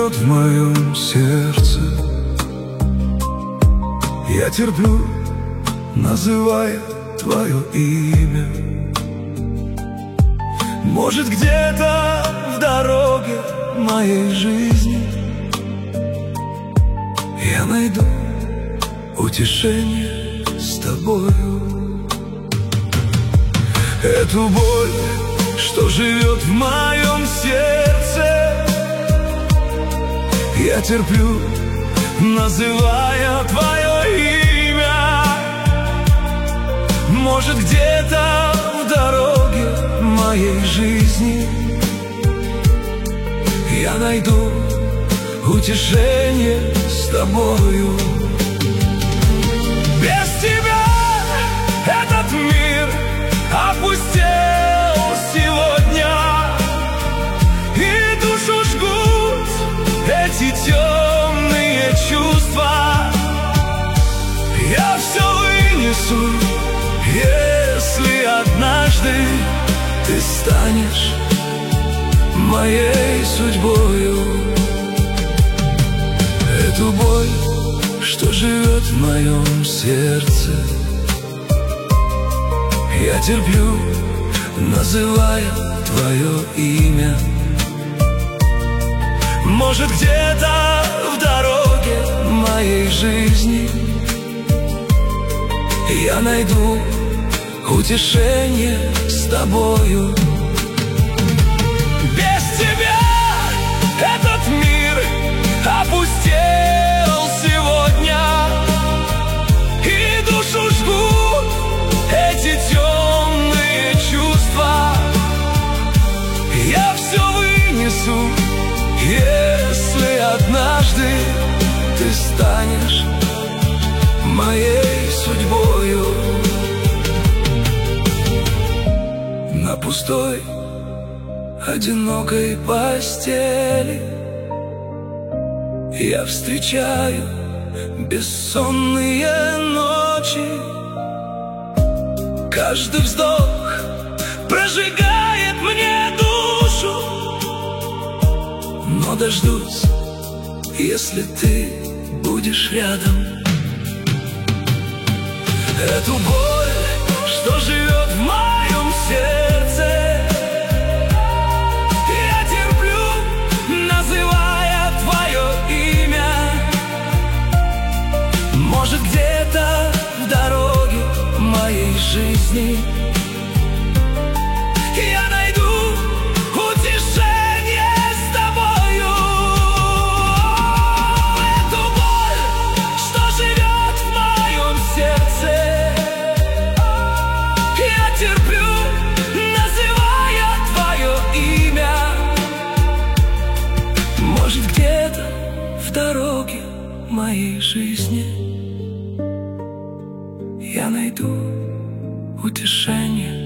живет в моем сердце. Я терплю, называя твое имя. Может, где-то в дороге моей жизни я найду утешение с тобою. Эту боль, что живет в моем сердце, я терплю, называя твое имя. Может, где-то в дороге моей жизни я найду утешение с тобою. Без тебя этот мир опустел сегодня, и душу жгут эти темные чувства. Я все вынесу, если однажды ты станешь моей судьбою. Эту боль, что живет в моем сердце, я терплю, называя твое имя. Может, где-то в дороге моей жизни я найду утешение с тобою. Без тебя этот мир опустел сегодня, и душу жгут эти темные чувства. Я все вынесу, если однажды ты станешь моей судьбою. На пустой, одинокой постели я встречаю бессонные ночи. Каждый вздох прожигает мне душу, но дождусь, если ты будешь рядом. Эту боль, что живет в моем сердце, я терплю, называя твое имя. Может, где-то в дороге моей жизни я найду утешение с тобою. Эту боль, что живет в моем сердце, я терплю, называя твое имя. Может, где-то в дороге моей жизни я найду утешение